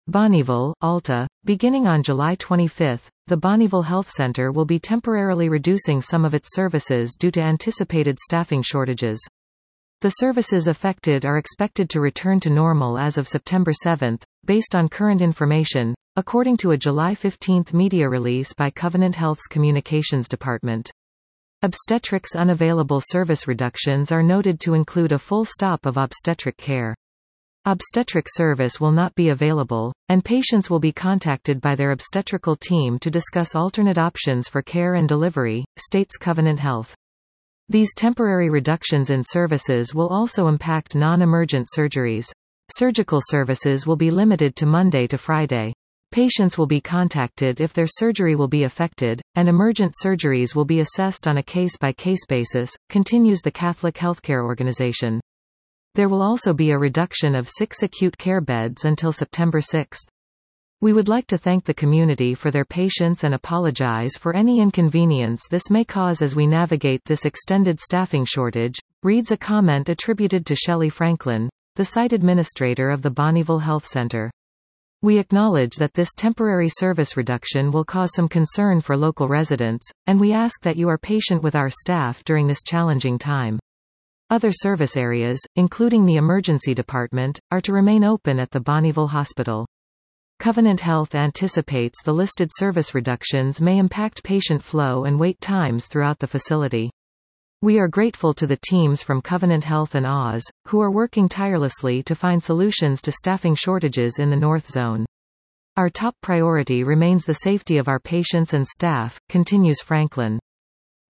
Bonnyville, Alta. Beginning on July 25, the Bonnyville Health Center will be temporarily reducing some of its services due to anticipated staffing shortages. The services affected are expected to return to normal as of September 7, based on current information, according to a July 15 media release by Covenant Health's Communications Department. Obstetrics unavailable service reductions are noted to include a full stop of obstetric care. Obstetric service will not be available, and patients will be contacted by their obstetrical team to discuss alternate options for care and delivery, states Covenant Health. These temporary reductions in services will also impact non-emergent surgeries. Surgical services will be limited to Monday to Friday. Patients will be contacted if their surgery will be affected, and emergent surgeries will be assessed on a case-by-case basis, continues the Catholic Healthcare Organization. There will also be a reduction of 6 acute care beds until September 6. We would like to thank the community for their patience and apologize for any inconvenience this may cause as we navigate this extended staffing shortage, reads a comment attributed to Shelley Franklin, the site administrator of the Bonnyville Health Center. We acknowledge that this temporary service reduction will cause some concern for local residents, and we ask that you are patient with our staff during this challenging time. Other service areas, including the emergency department, are to remain open at the Bonnyville Hospital. Covenant Health anticipates the listed service reductions may impact patient flow and wait times throughout the facility. We are grateful to the teams from Covenant Health and Oz, who are working tirelessly to find solutions to staffing shortages in the North Zone. Our top priority remains the safety of our patients and staff, continues Franklin.